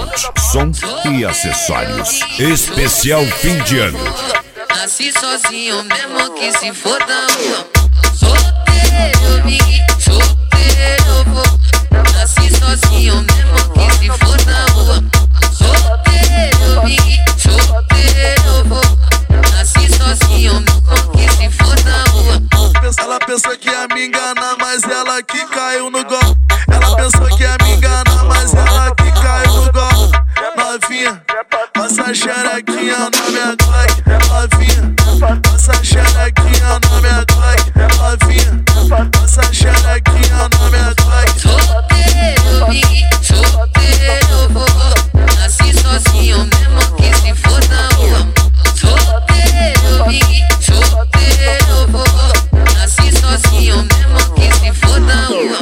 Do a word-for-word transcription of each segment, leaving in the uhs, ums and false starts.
Sound, som e acessórios. Especial fim de ano. Nasci sozinho mesmo que se for da rua. Solteiro eu vim, solteiro eu vou. Nasci sozinho mesmo que se for da rua. Solteiro eu vim, solteiro eu vou. Nasci sozinho mesmo que se for da rua. Ela pensou que ia me enganar, mas ela que caiu no gol. Ela pensou que ia me enganar, mas ela que caiu no gol. Novinha, passa a xerequinha na minha Glock. Novinha, passa a xerequinha na minha Glock. Novinha, passa a xerequinha na minha Glock. Solteiro eu vim, solteiro eu vou. Nasci sozinho mesmo que se for da rua. Solteiro eu vim, solteiro eu vou. Nasci sozinho mesmo que se for da rua.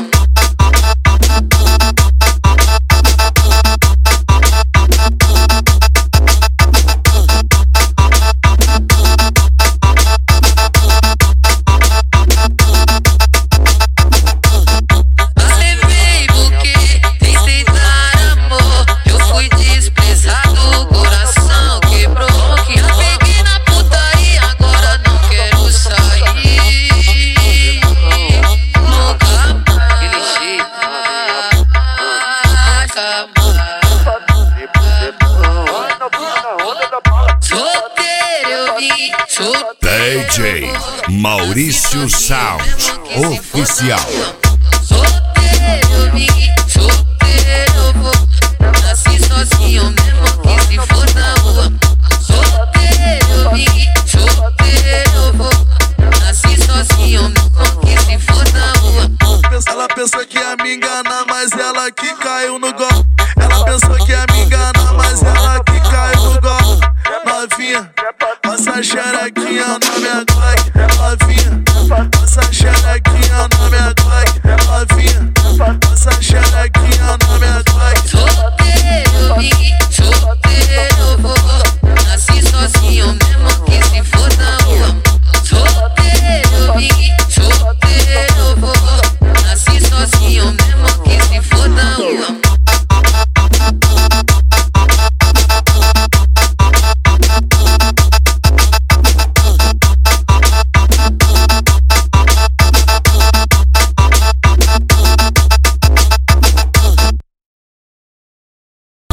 D J Maurício Sound Oficial. Solteiro eu vim, solteiro eu vou.